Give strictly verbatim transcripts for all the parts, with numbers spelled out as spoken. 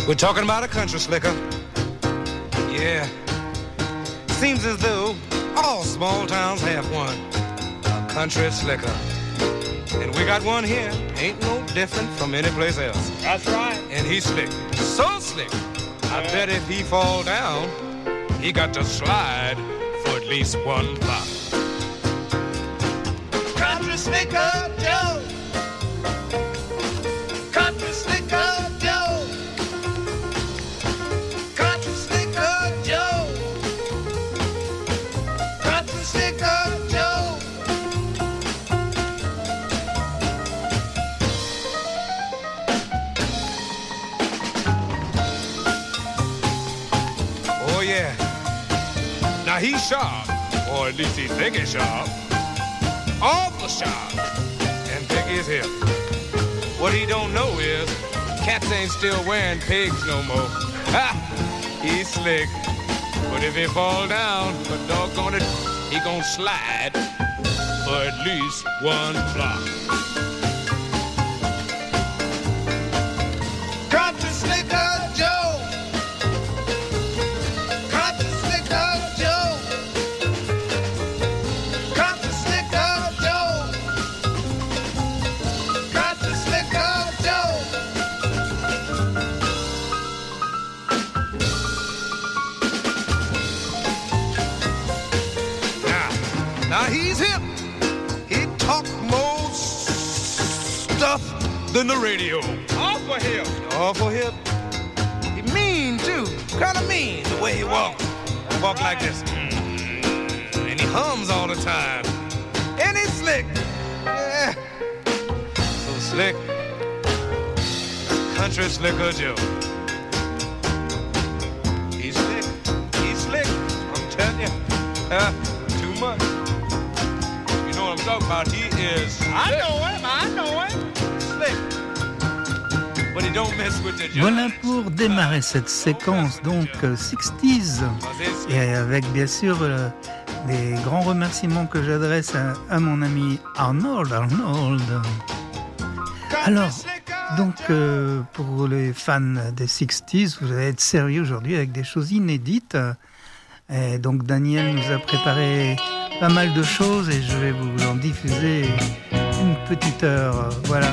We're talking about a country slicker. Yeah. Seems as though all small towns have one. A country slicker. And we got one here. Ain't no different from any place else. That's right. And he's slick. So slick. I bet if he fall down, he got to slide for at least one block. Country slicker Joe. Country slicker Joe. Country slicker Joe. Country slicker Joe. Oh yeah. Now he's sharp, or at least he think he's sharp. Awful sharp, and big as hip. What he don't know is, cats ain't still wearing pigs no more. Ha! He's slick, but if he fall down, but doggone it, he gon' slide for at least one block. Country slicker Joe. Country slicker Joe. Country slicker Joe. Country slicker Joe. Now, now he's hip. He talk more stuff than the radio. Awful hip. Awful hip. He mean too. Kinda mean the way he walk. Walk like this. Mm, and he hums all the time. And he's slick. Yeah. So slick. Country slicker Joe. He's slick. He's slick. I'm telling you. Uh, too much. You know what I'm talking about. He is slick. I know him. I know him. Slick. But he don't mess with the judge. Voilà pour démarrer cette séquence donc sixties et avec bien sûr euh, des grands remerciements que j'adresse à, à mon ami Arnold Arnold. Alors donc euh, pour les fans des sixties, vous allez être sérieux aujourd'hui avec des choses inédites. Et donc Daniel nous a préparé pas mal de choses et je vais vous en diffuser une petite heure. Voilà.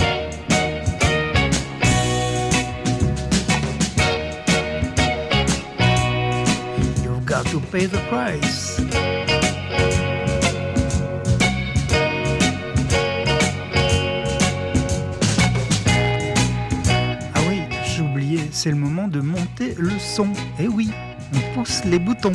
Got to pay the price. Ah oui, j'ai oublié, c'est le moment de monter le son. Eh oui, on pousse les boutons.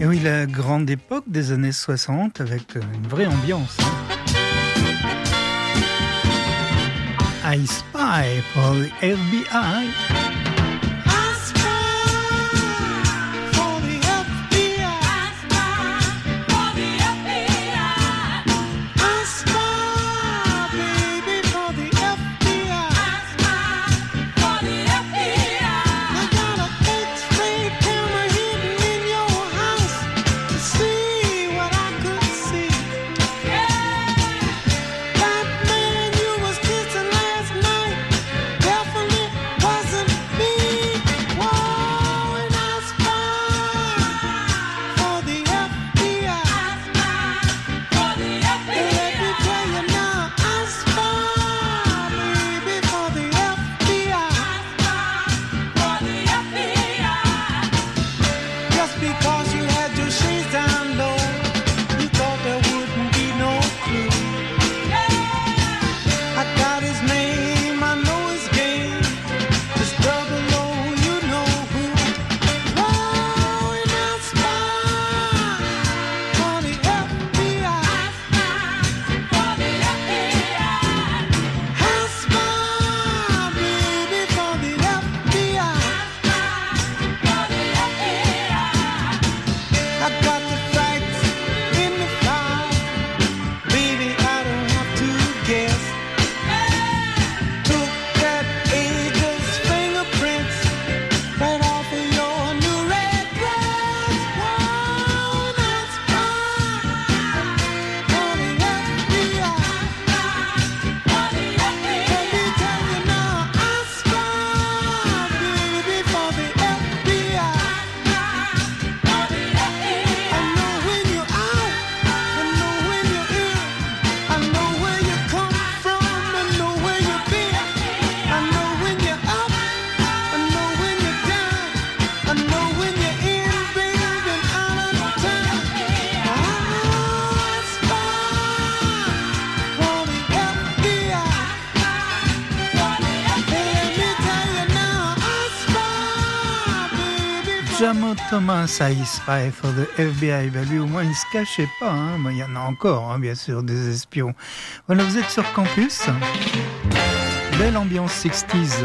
Et oui, la grande époque des années soixante avec une vraie ambiance. I Spy for the F B I. Jamo Thomas, I Spy for the F B I. Ben lui, au moins, il se cachait pas. Hein. Ben, il y en a encore, hein, bien sûr, des espions. Voilà, vous êtes sur campus. Belle ambiance sixties.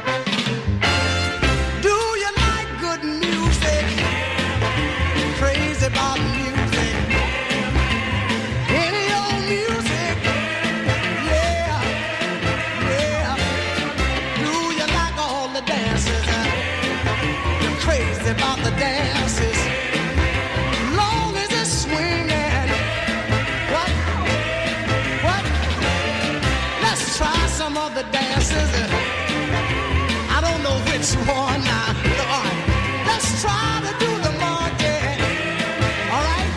Do you like good music? Crazy about music. Any old music? Yeah, yeah. Do you like all the dances? Crazy about the dances, long as it's swinging. What? What? Let's try some of the dances. I don't know which one now. All right. Let's try to do the monkey. All right?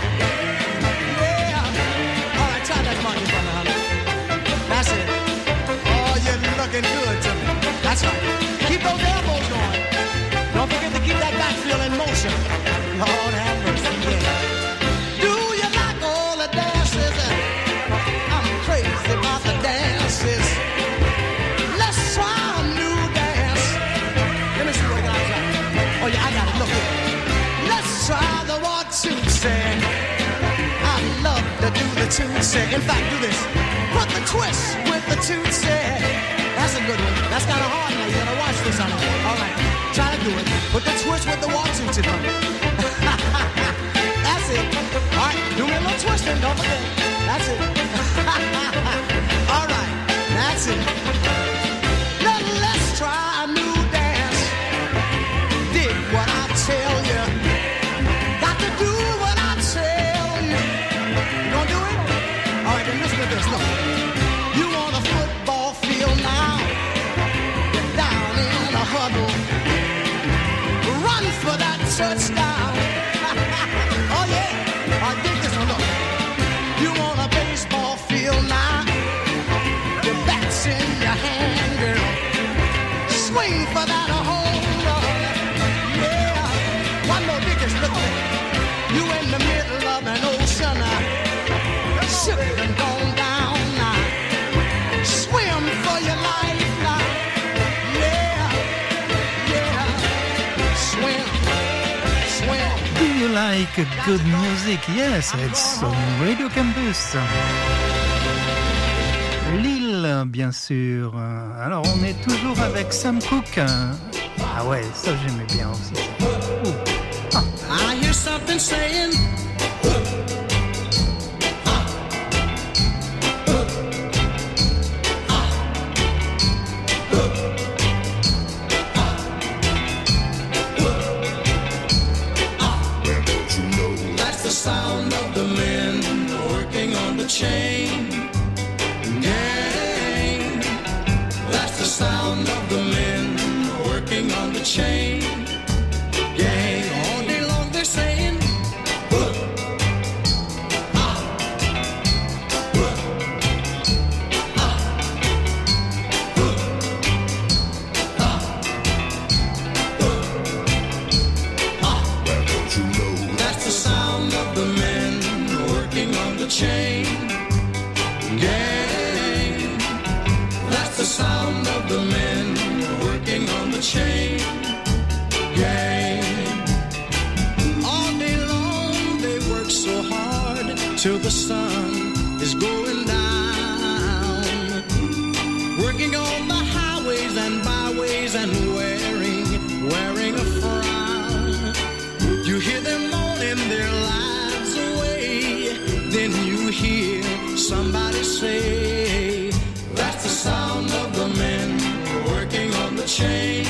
Yeah. All right, try that monkey for me, honey. That's it. Oh, you're looking good to me. That's right. Keep those elbows going. Don't forget to keep that back feel in motion. Lord have mercy, yeah. Do you like all the dances? I'm crazy about the dances. Let's try a new dance. Let me see what I got. Oh yeah, I got it. Look here. Let's try the walk tootsie. I love to do the tootsie. In fact, do this. Put the twist with the tootsie. That's a good one. That's kind of hard now. You gotta watch this on it. All right. Try to do it. Put the twist with the walk tootsie on it. That's it. All right. Do me a little twisting. Don't forget. That's it. All right. That's it. Now let's try a new dance. Dig what I tell you. Got to do what I tell you. You gonna do it? All right. Then listen to this. Look. You want a football field now? Get down in a huddle. Run for that touchdown. Oh yeah, I dig this one. Look, you want a baseball field now? Your bat's in your hand, girl. Swing for that home run. Yeah, one more dig this. Look at it. You in the middle of an ocean now. Ship and gone down now. Swim for your life now. Yeah, yeah. Swim, swim. like good music? Yes, it's on Radio Campus. Lille, bien sûr. Alors, on est toujours avec Sam Cooke. Ah ouais, ça j'aimais bien aussi. Ouh. Ah. I hear something saying. Chain gang, that's the sound of the men working on the chain gang. All day long they're saying, uh, ah, uh, ah, uh, ah, uh, ah. Well, don't you know that's the sound of the men working on the chain gang, that's the sound of the men working on the chain gang. All day long they work so hard till the sun is going down, working on the highways and byways and wearing, wearing a frown. You hear them moaning their lives away, then you hear somebody say, that's the sound of the men working on the chain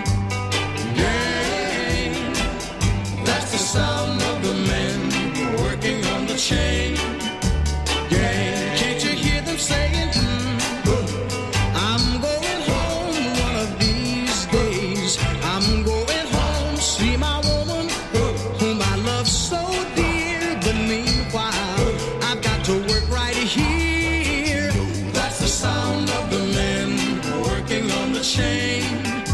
gang, that's the sound of the men working on the chain gang. Can't you hear them saying, mm, I'm going home one of these days, I'm going home, see my woman whom I love so dear, but meanwhile I've got to work right here. That's the sound of the men working on the chain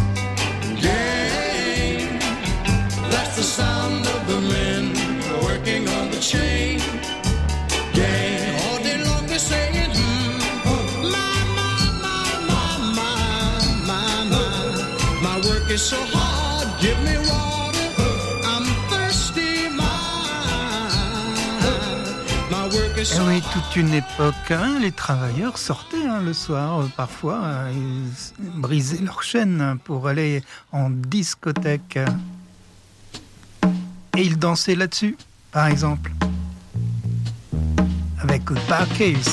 gang, that's the sound of the men working on the chain gang. All day long they're saying, mm, my, my, my, my, my, my, my work is so hard, give me water, I'm thirsty, my, my work is so Eh oui, hard. toute une époque, hein, les travailleurs sortaient hein, le soir, euh, parfois, euh, ils brisaient leur chaîne pour aller en discothèque. Et ils dansaient là-dessus, par exemple, avec Goodbye Case.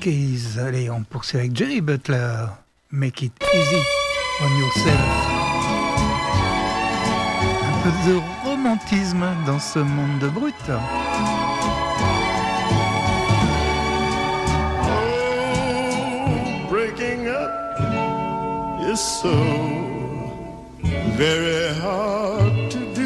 Keys. Allez, on poursuit avec Jerry Butler. Make it easy on yourself. Un peu de romantisme dans ce monde de brut. Oh, breaking up is so very hard to do.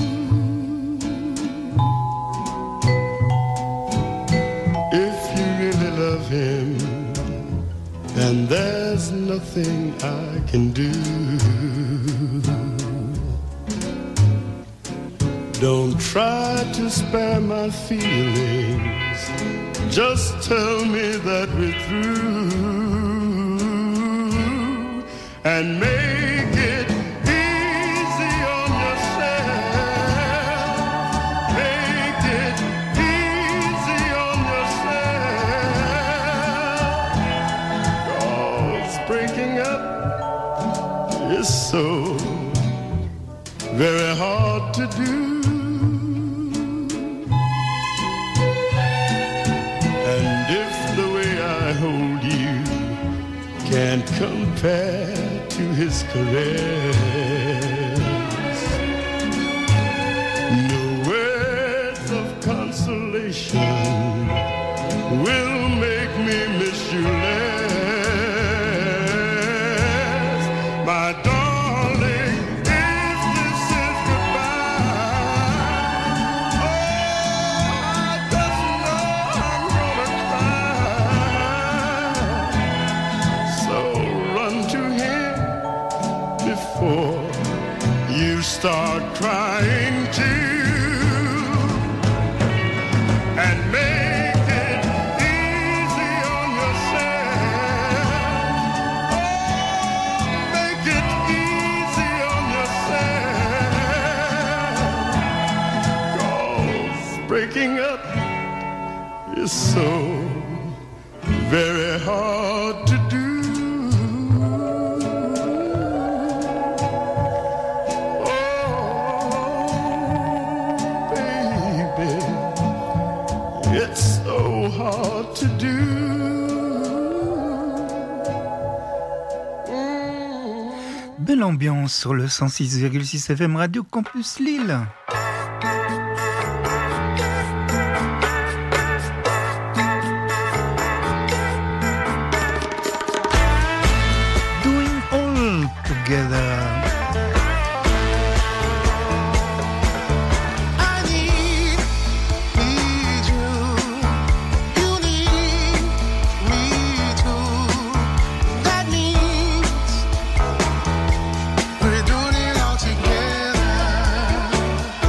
If you really love him, and there's nothing I can do. Don't try to spare my feelings, just tell me that we're through, and make it easy on yourself, make it easy on yourself. Breaking up is so very hard to do. And if the way I hold you can't compare to his caress, no words of consolation will make me miss you less. My darling, if this is goodbye, oh, I just know I'm gonna cry. So run to him before you start crying too, and make it easy on yourself. Oh, make it easy on yourself. 'Cause breaking up is so very hard to do. It's so hard to do. Mm. Belle ambiance sur le cent six virgule six F M Radio Campus Lille. Doing all together. We're doing it all together.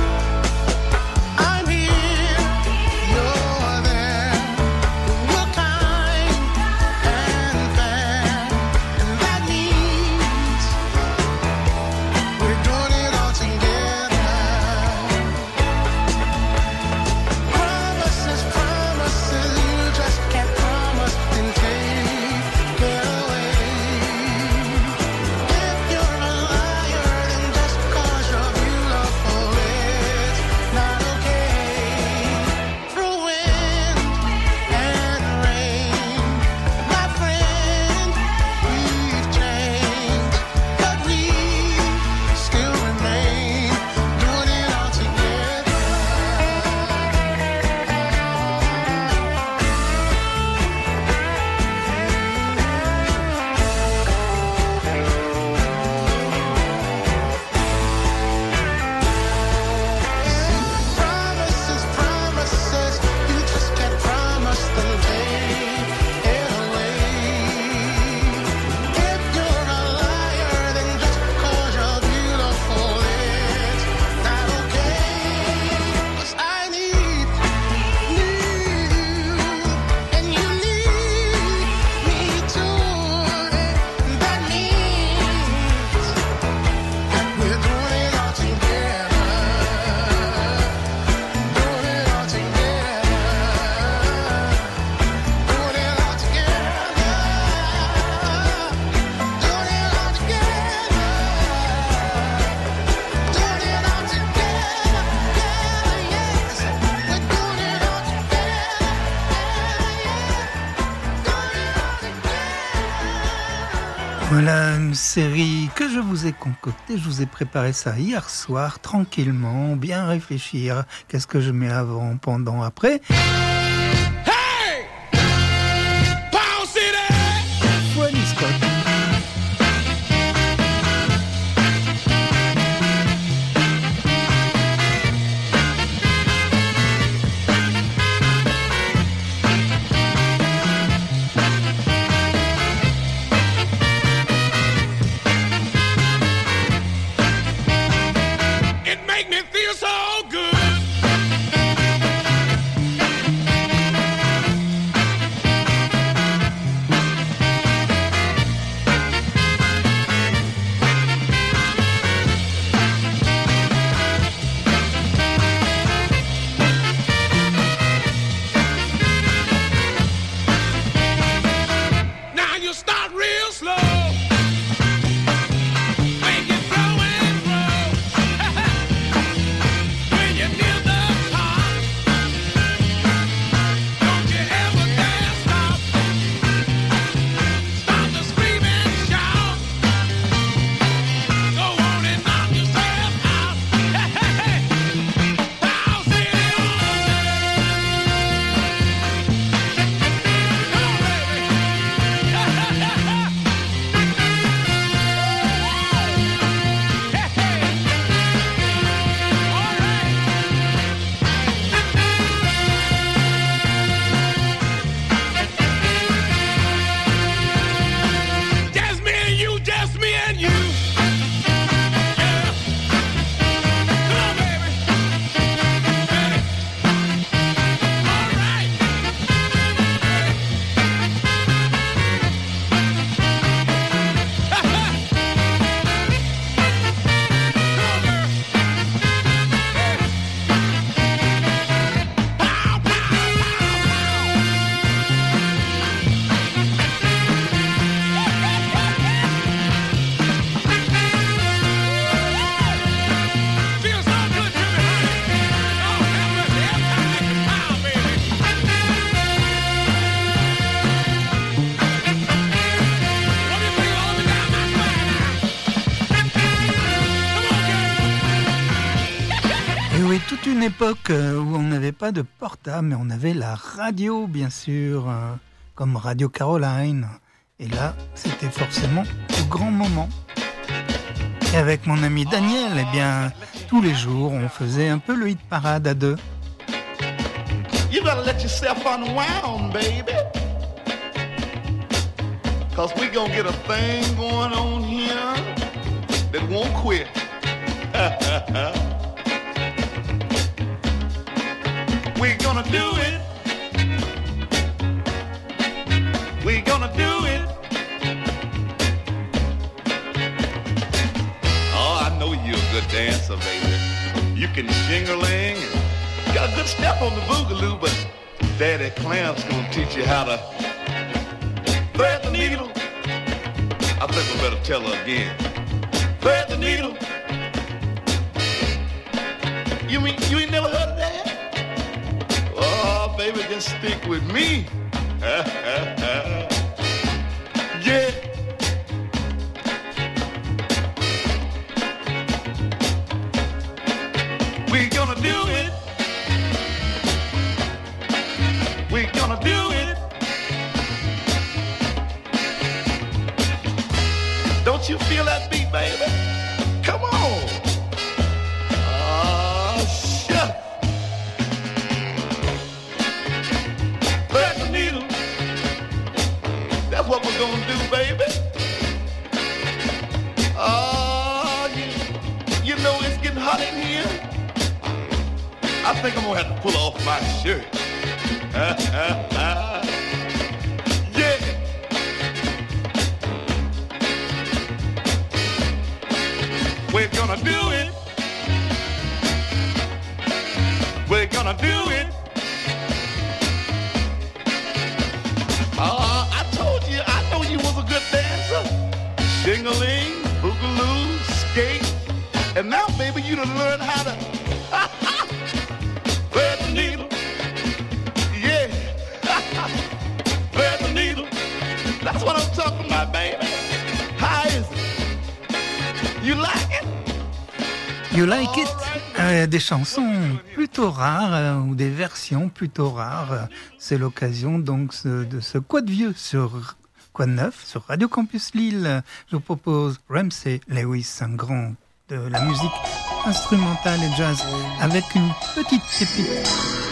Voilà une série que je vous ai concoctée, je vous ai préparé ça hier soir, tranquillement, bien réfléchir. Qu'est-ce que je mets avant, pendant, après? Hey! Power City! Wally Scott. Une époque où on n'avait pas de portable, mais on avait la radio, bien sûr, euh, comme Radio Caroline. Et là, c'était forcément le grand moment. Et avec mon ami Daniel, eh bien, tous les jours, on faisait un peu le hit parade à deux. You gotta let yourself unwound, baby. Cause we gonna get a thing going on here that won't quit. We're gonna do it. We're gonna do it. Oh, I know you're a good dancer, baby. You can shing-a-ling. You got a good step on the boogaloo, but Daddy Clamp's gonna teach you how to thread the needle. I think I better tell her again. Thread the needle. You mean you ain't never heard of that? Oh, baby, just stick with me. Yeah. We're gonna do it. We're gonna do it. Don't you feel that beat, baby? Come on. Oh, shut. Thread the needle. That's what we're gonna do, baby. Oh, you, you know it's getting hot in here. I think I'm gonna have to pull off my shirt. Yeah. We're gonna do it. We're gonna do it. Uh, I told you, I know you was a good dancer. Shing-a-ling, boogaloo, skate. And now, baby, you done learned how to thread the needle. Yeah. Thread the needle. That's what I'm talking about, baby. How You like it? You like it? Euh, des chansons plutôt rares euh, ou des versions plutôt rares. C'est l'occasion donc ce, de ce Quoi de vieux sur Quoi de neuf sur Radio Campus Lille. Je vous propose Ramsey Lewis, un grand de la musique instrumentale et jazz, avec une petite pépite.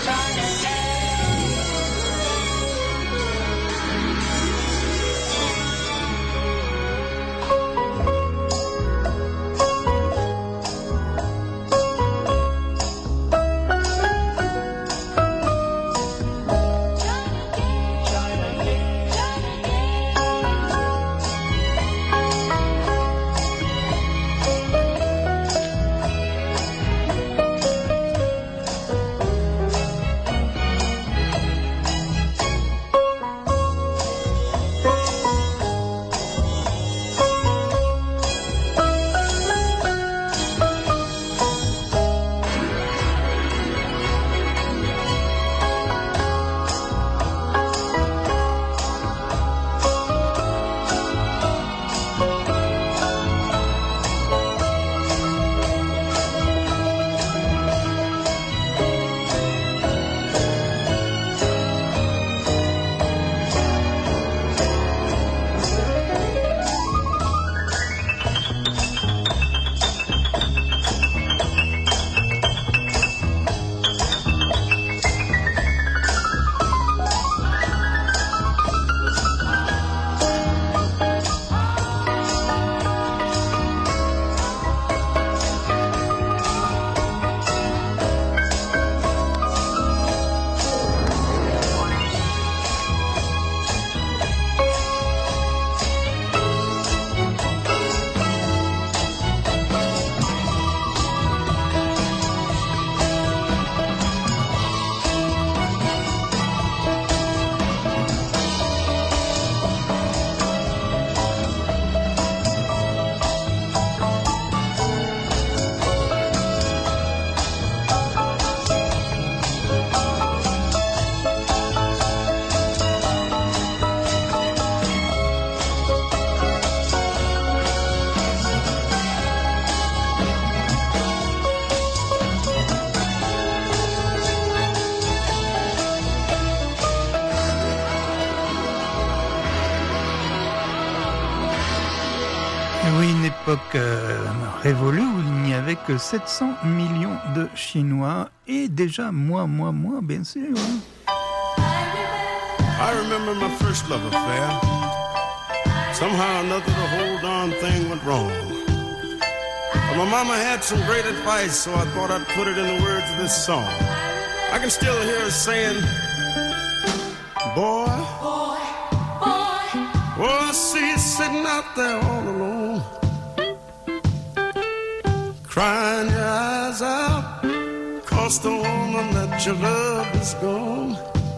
Euh, révolue où il n'y avait que sept cents millions de Chinois et déjà moi, moi, moi, bien sûr. I remember my first love affair. Somehow or another the whole darn thing went wrong. But my mama had some great advice, so I thought I'd put it in the words of this song. I can still hear her saying, boy, boy, boy, oh, I see you sitting out there all alone, crying your eyes out, 'cause the woman that you love is gone.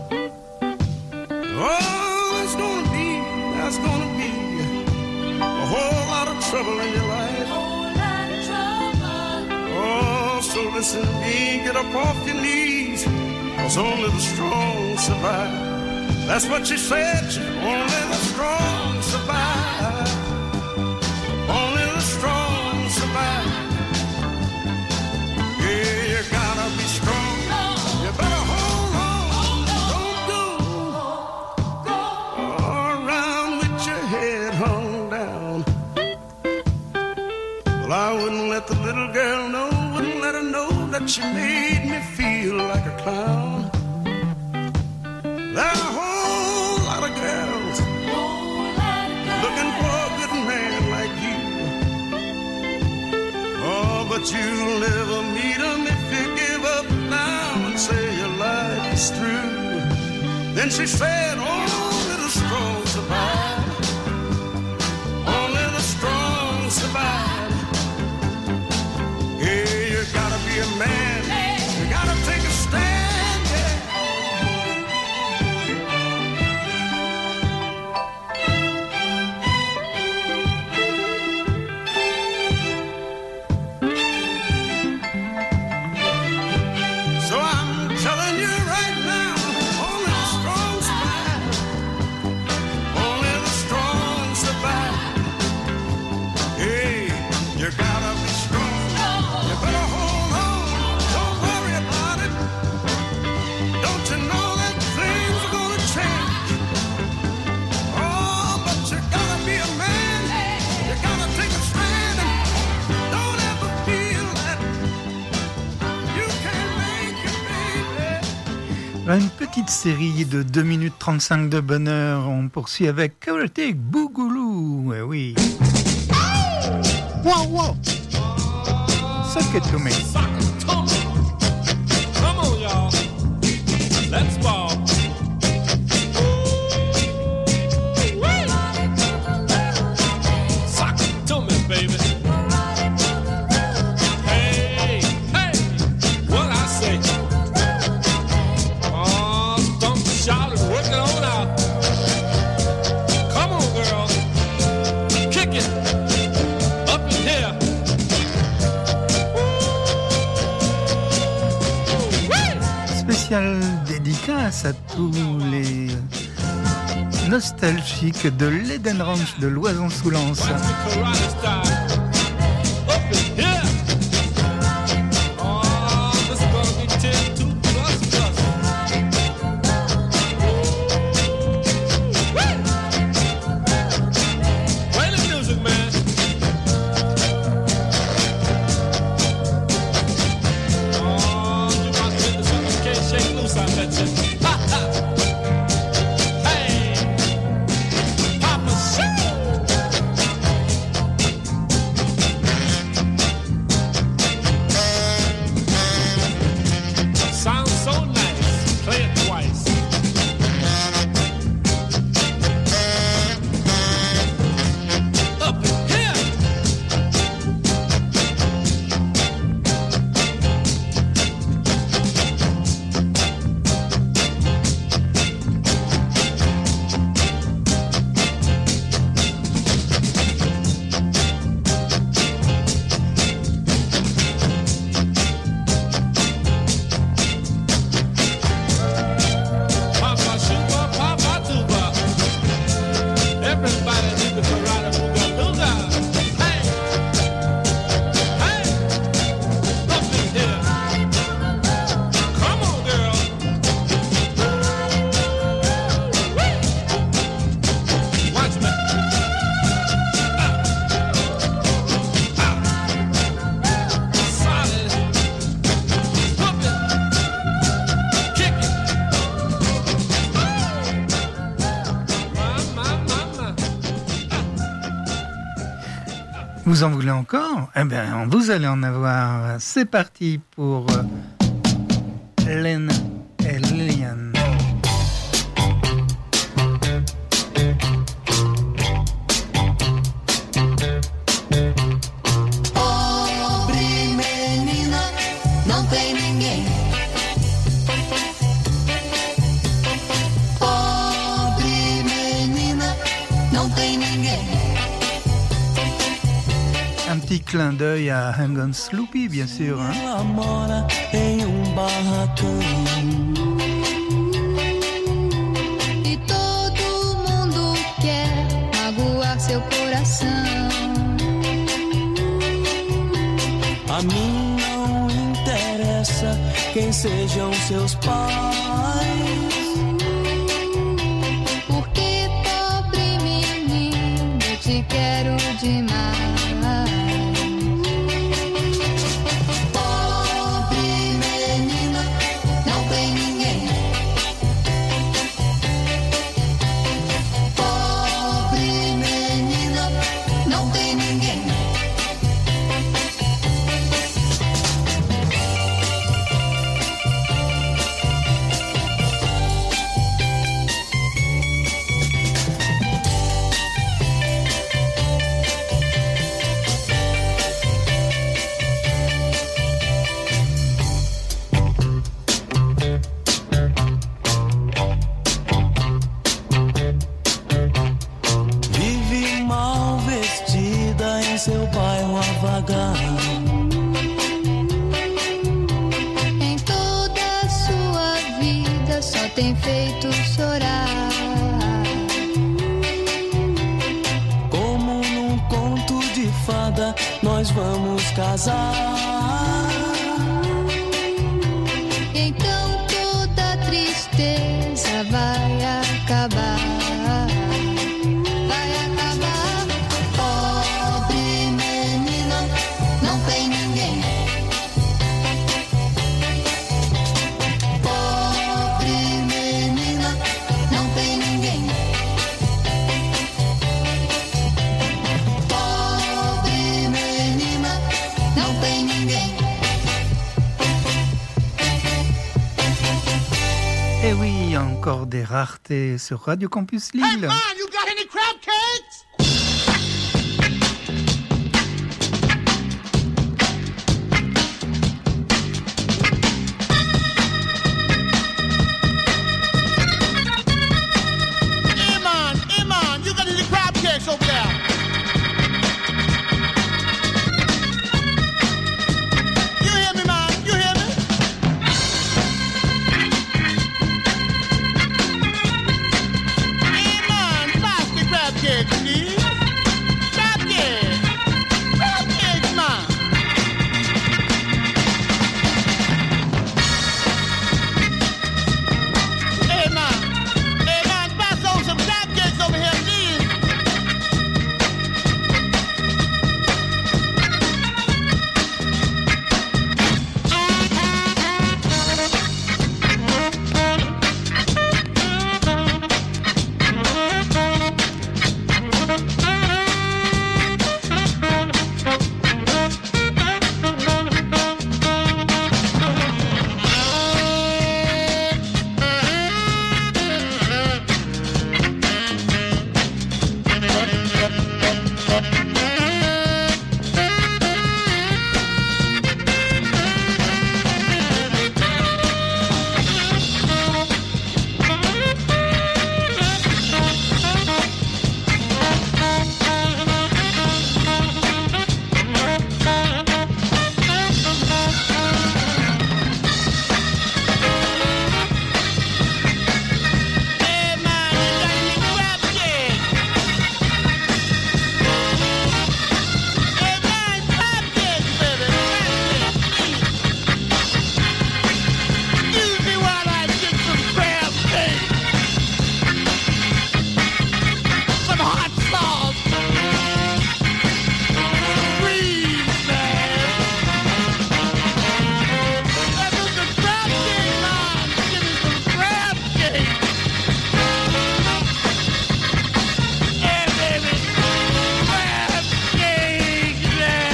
Oh, there's gonna be, there's gonna be a whole lot of trouble in your life. Whole lot of trouble. Oh, so listen to me, get up off your knees, 'cause only the strong survive. That's what she said, only the strong survive. Only the strong survive. Yeah, you gotta be strong. You better hold on. Don't go, go around with your head hung down. Well, I wouldn't let the little girl know, wouldn't let her know that she made me feel like a clown. There are a whole lot of girls looking for a good man like you. Oh, but you'll never meet him if you give up now and say your life is through. Then she said, only the strong survive. Only the strong survive. Yeah, you gotta be a man. You gotta take a stand, yeah. So I'm telling you right now, only the strong survive. série de deux minutes trente-cinq de bonheur. On poursuit avec Chaotic Boogaloo. Eh oui. Wow, wow. Suck it to me. Come on, y'all. Let's ball. Sock it to me, baby. Hey, hey, what I say? Oh, stomp, shout, and work it on out. Come on, girl. Kick it. Up in here. Spéciale dédicace à tous les nostalgiques de l'Eden Ranch de Loison-sous-Lens. Watch the karate style. Up in here. Oh, this is gonna be ten, two plus plus. Woo! Play the music, man. Oh, you about to get the something you can't shake loose out that shit. Ha ha! Hey! Papa Show! Sounds so nice. Play it twice. Up in here. Papa Shuba, Papa Tuba. Everybody do the karate booga-looga. Hey! Hey! Up in here. Come on, girl. Woo! Watch me. Ah. Ah. Solid. Whoop it. Kick it. Mama, mama. Vous en voulez encore? Eh bien, vous allez en avoir. C'est parti pour euh, Len et Lilian. Pobre menina, não tem ninguém. Pobre menina, não tem ninguém. Un petit clin d'œil à Hang On Sloopy, bien sûr. Hein. Ela mora em um barracão. E todo mundo quer magoar seu coração. A mim não interessa quem sejam seus pais. Porque, pobre menino, eu te quero demais. Pobre menina, não tem ninguém. Pobre menina, não tem ninguém. Vive mal vestida em seu bairro a vagar. Em toda a sua vida só tem feito chorar. Como num conto de fada, nós vamos casar. Então toda tristeza vai acabar. Vai acabar. Pobre menina, não tem ninguém. Pobre menina. des raretés sur Radio Campus Hey, Lille. man, you got any crab cakes? Hey, man, hey, man, you got any crab cakes over there? You hear me, man? You hear me? Hey, man, pass the crab cakes, please. Crab cakes. Crab cakes, man. Hey, man. Hey, man, pass on some crab cakes over here, please. Hey, man, you got any crab cakes? Hey, man, crab cakes, baby. Crab cakes, please. Excuse me while I get some crab cakes. Some hot sauce. Please, man. Let me some crab cakes, man. Give me some crab cakes. Hey, baby. Crab cakes, man.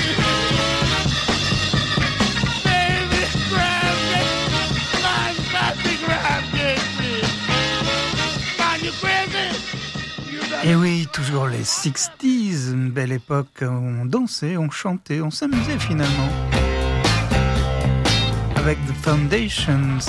Baby, crab cakes. Man, pass the crab cakes, please. Man, you crazy? You got Et oui, toujours les sixties, une belle époque où on dansait, on chantait, on s'amusait finalement. Avec The Foundations.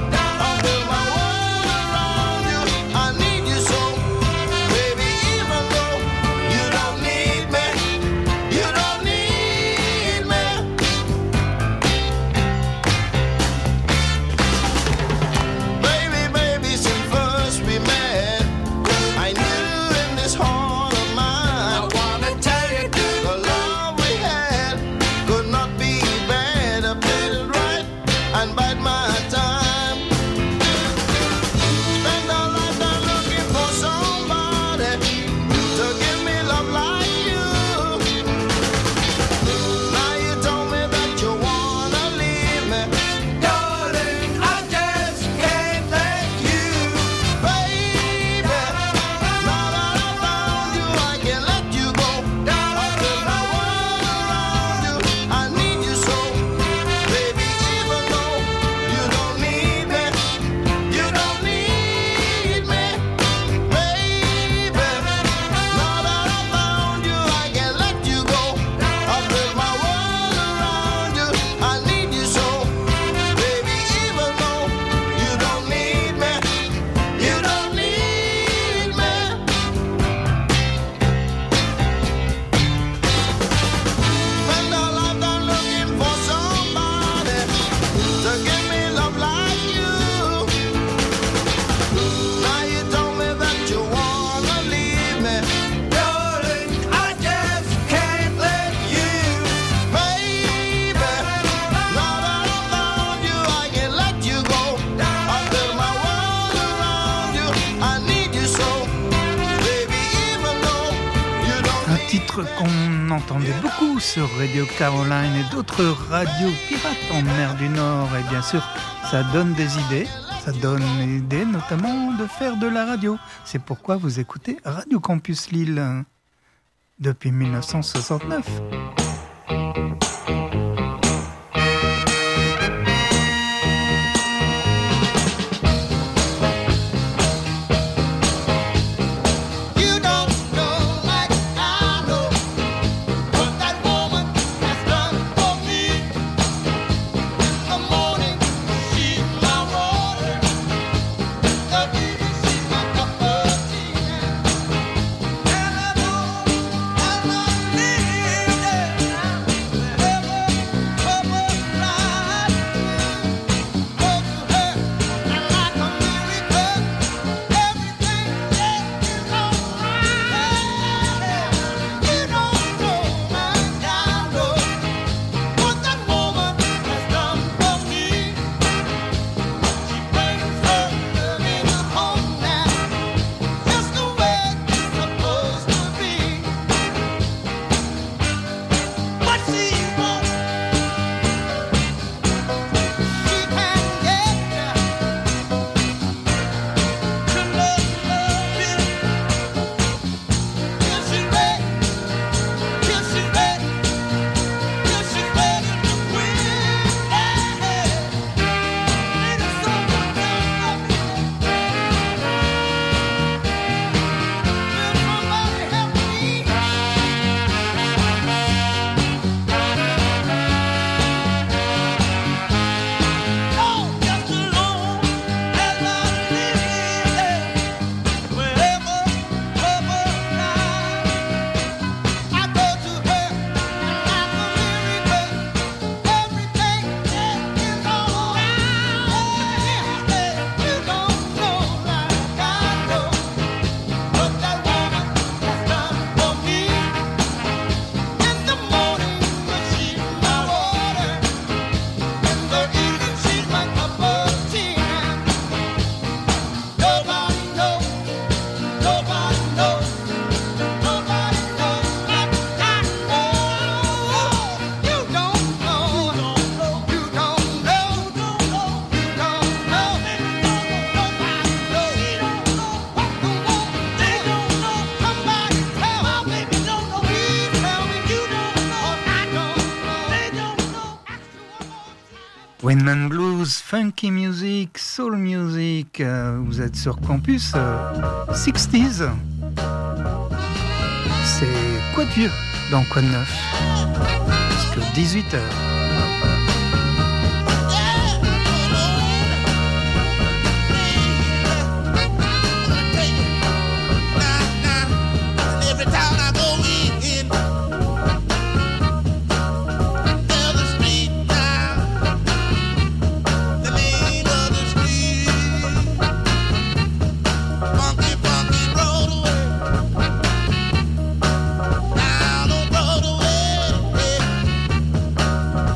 Baby, even titre qu'on entendait beaucoup sur Radio Caroline et d'autres radios pirates en mer du Nord. Et bien sûr, ça donne des idées. Ça donne l'idée notamment de faire de la radio. C'est pourquoi vous écoutez Radio Campus Lille depuis mille neuf cent soixante-neuf. Rhythm and Blues, Funky Music, Soul Music, euh, vous êtes sur Campus euh, soixante. C'est quoi de vieux dans quoi de neuf? Jusqu'à dix-huit heures. Down on Broadway,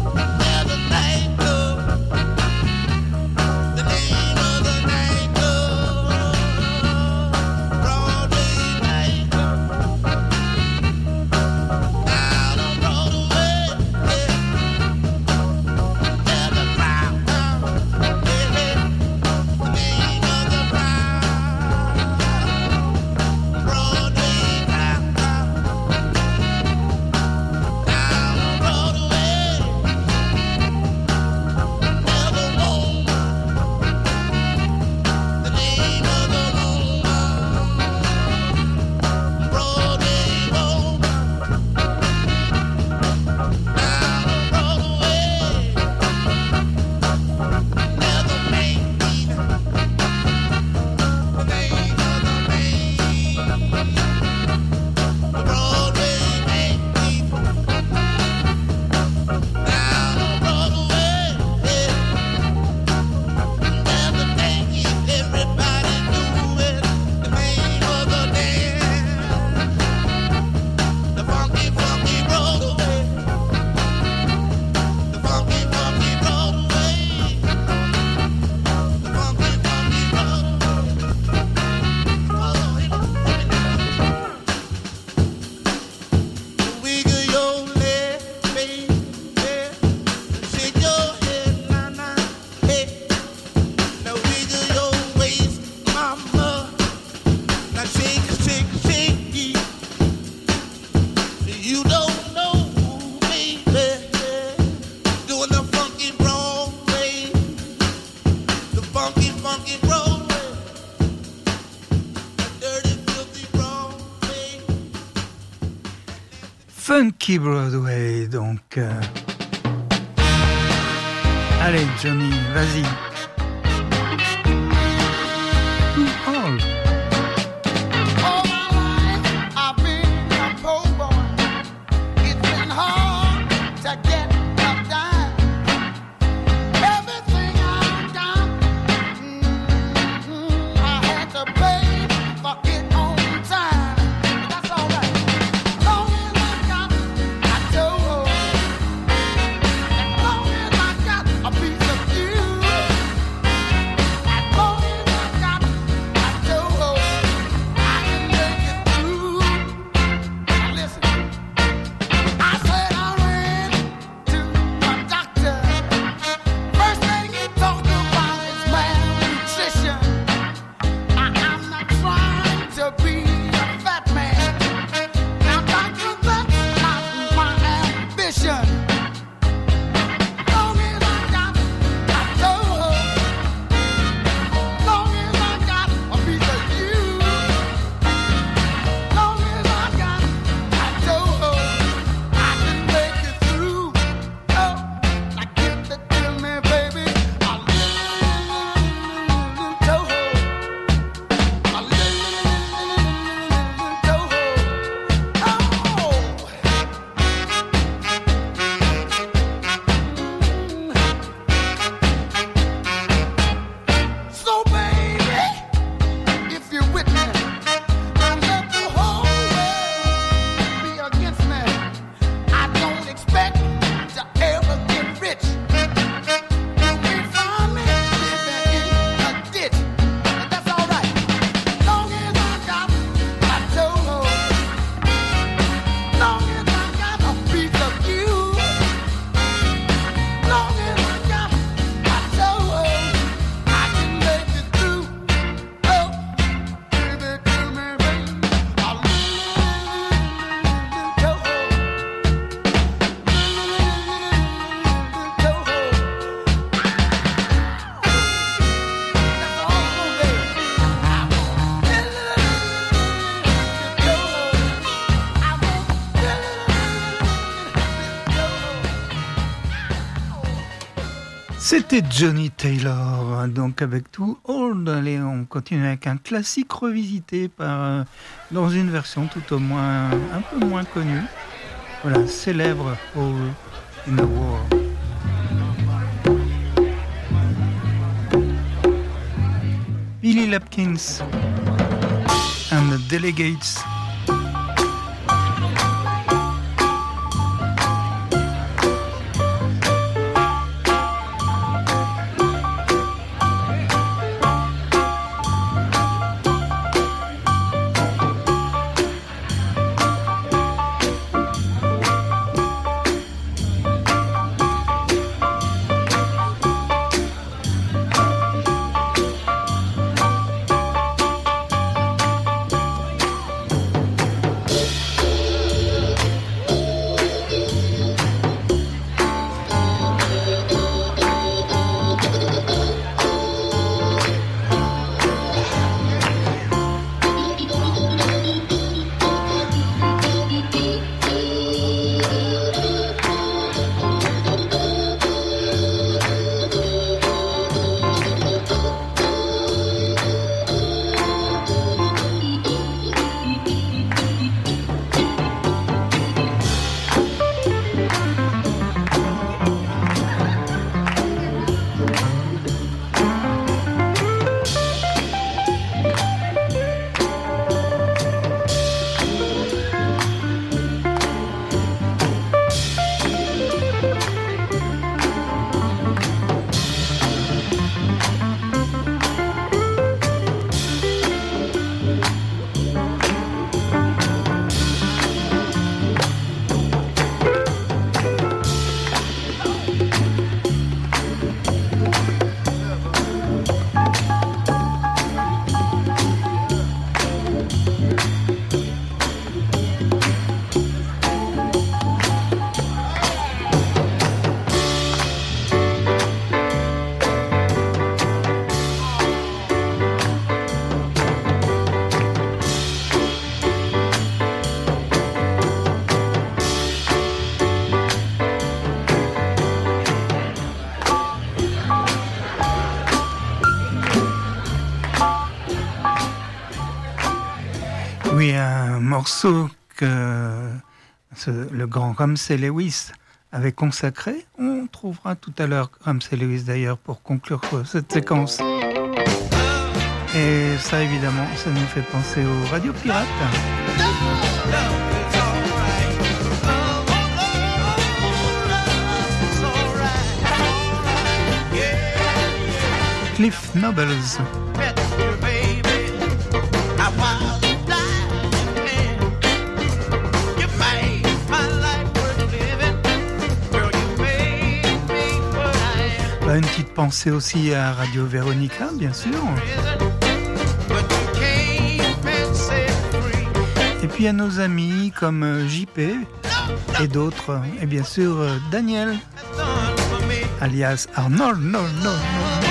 Funky Broadway, donc. Euh... Allez, Johnny, vas-y. Too old. All my life I've been a poor boy. It's been hard to get a dime. Everything I've done, mm-hmm, I had to pay for it on time. But that's all right. Long as I got a toe, as long as I got a piece of you, as long as I got a toe, I can make it through. Now listen, I said I ran to my doctor. First thing he talked about is malnutrition. I, I'm not trying to be a fat man. Now, doctor, that's not my ambition. Long as I got a toe, long as I got a piece of you, long as I got a toe, I can make it through. Oh, now give it to me, baby. A little toe, a little toe. Oh. So baby, if you're with me, don't let the whole world be against me. I don't expect to ever get rich. You may find me living in a ditch, but that's all right. Long as I got my toe, long as I got a piece of you, long as I got my toe, I can make it through. Oh, give it to me, baby. A little toe, little toe. That's all for me. I want a little toe. I want a little toe. C'était Johnny Taylor, donc avec Too Old. Allez, on continue avec un classique revisité par, euh, dans une version tout au moins un peu moins connue. Voilà, célèbre Hole in the Wall. Billy Lapkins and the Delegates. morceau que ce, le grand Ramsey Lewis avait consacré. On trouvera tout à l'heure Ramsey Lewis d'ailleurs pour conclure cette séquence. Et ça évidemment, ça nous fait penser aux radios pirates. Cliff Nobles. Bah, une petite pensée aussi à Radio Véronica, bien sûr. Et puis à nos amis comme J P et d'autres. Et bien sûr Daniel, alias Arnold. Non, non, non.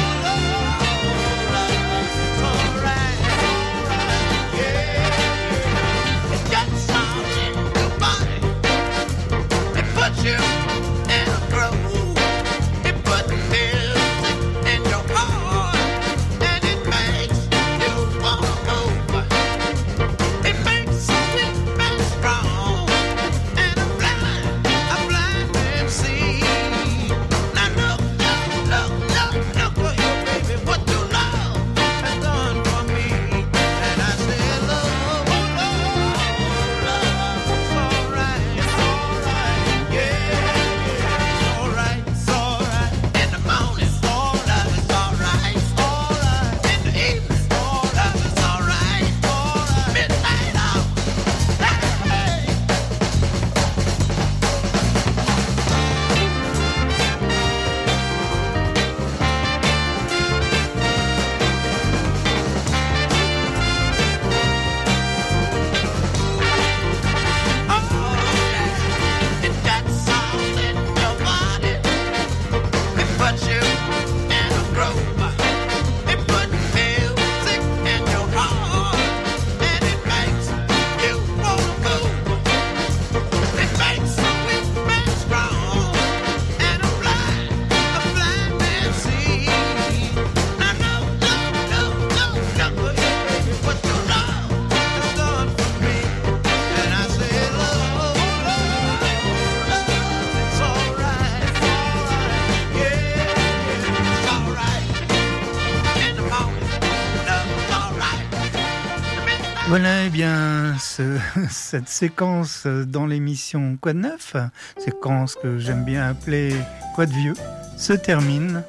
Voilà, eh bien, ce, cette séquence dans l'émission Quoi de neuf, séquence que j'aime bien appeler Quoi de vieux, se termine.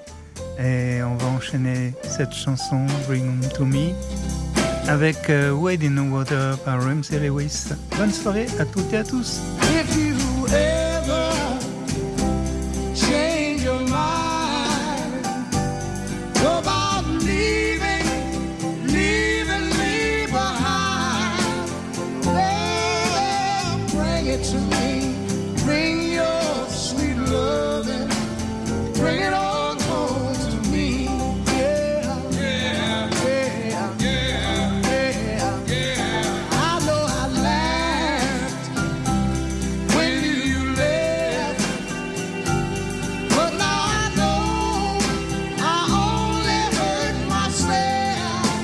Et on va enchaîner cette chanson, Bring 'Em to Me, avec uh, Wade in the Water par Ramsey Lewis. Bonne soirée à toutes et à tous. If you ever change your mind about leaving, leaving me behind, well, bring it to me. Bring your sweet loving. Bring it on home to me. Yeah, yeah, yeah, yeah, yeah, yeah. I know I laughed when you left, but now I know I only hurt myself.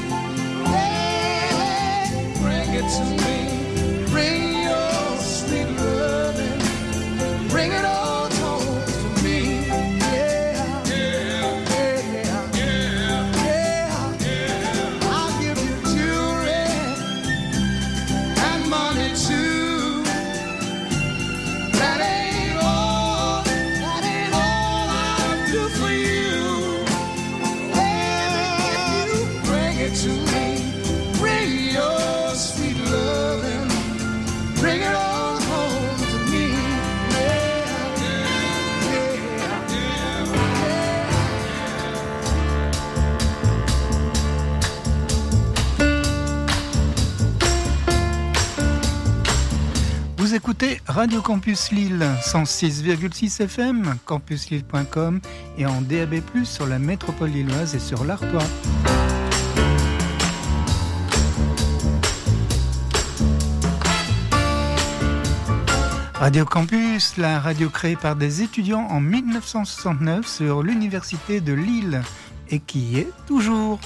Hey, bring it to me. Bring your sweet loving. Bring it on home to me. Yeah, yeah, yeah, yeah, yeah. I'll give you jewelry and money too. That ain't all, that ain't all I'll do for you. Well, you bring it to me. Bring your sweet loving. Bring it on home to me. Yeah, yeah, yeah, yeah. Vous écoutez Radio Campus Lille, cent six virgule six F M, campus lille point com et en D A B plus, sur la métropole lilloise et sur l'Artois. Radio Campus, la radio créée par des étudiants en mille neuf cent soixante-neuf sur l'université de Lille et qui y est toujours.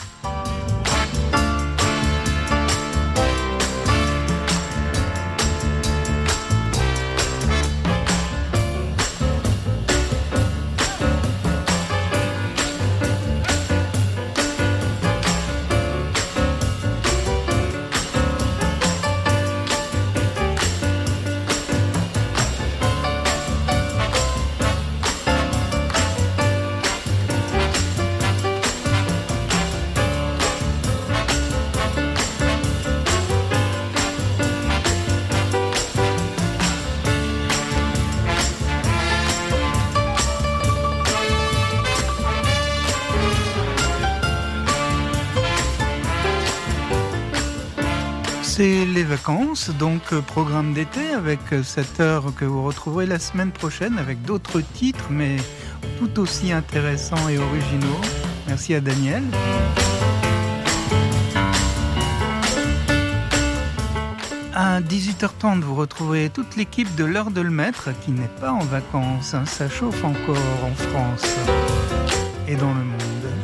C'est les vacances, donc euh, programme d'été avec euh, cette heure que vous retrouverez la semaine prochaine avec d'autres titres, mais tout aussi intéressants et originaux. Merci à Daniel. À dix-huit heures trente, vous retrouverez toute l'équipe de l'heure de le mettre qui n'est pas en vacances. Hein. Ça chauffe encore en France et dans le monde.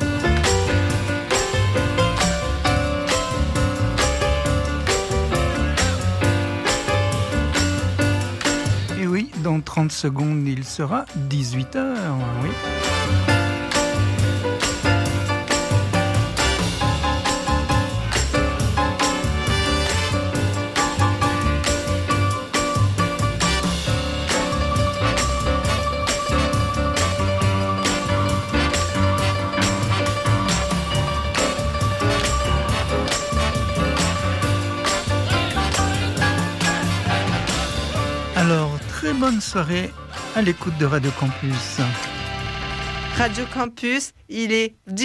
Et oui, dans trente secondes, il sera dix-huit heures. Oui. Bonne soirée à l'écoute de Radio Campus. Radio Campus, il est dix